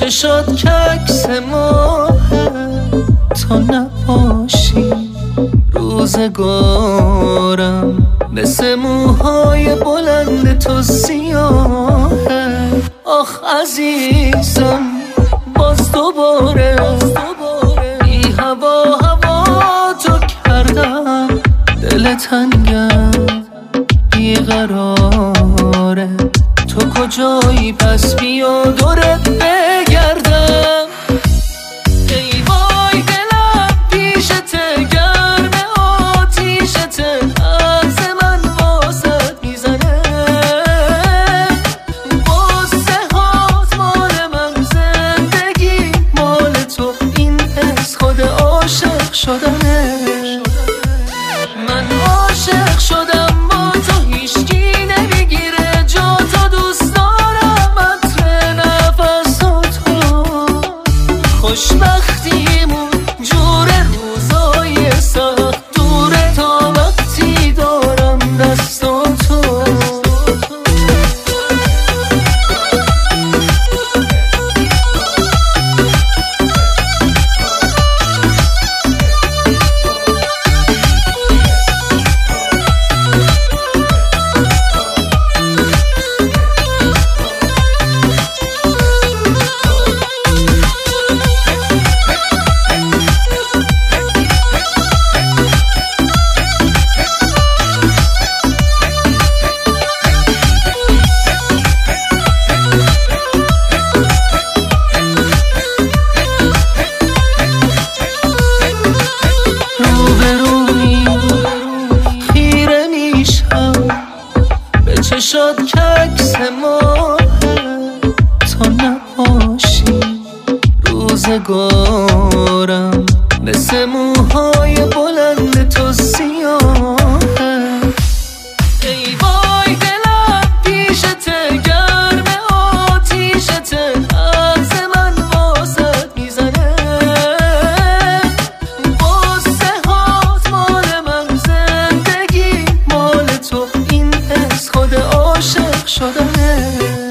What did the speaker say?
چشات که عکس ماهه تا نباشی روزگارم مثل موهای بلند تو سیاهه. آخ عزیزم باز دوباره بی هوا تو کردم، دل تنگم بیقراره، تو کجایی پس بیا دورت بگردم. ای وای دلم پیشته گرم آتیشته، عکس من واسط میزنه، قصه هات مال من، زندگی مال تو، این حس خود عاشق شدنه. من عاشق شدم با تو، هیچکی نمیگیره جا تو، دوست دارم عطر نفساتو، خوشبختیمون جور روزای سخت دوره تا وقتی دارم دستاتو. چشات که عکس ماهه تا نباشی روزگارم مثل موهای بلند تو سیاهه. ای وای دلم پیشته گرم آتیشته، عکس من واسط میزنه، قصه هات مال من، زندگی مال تو، این حس خود عاشق شدنه.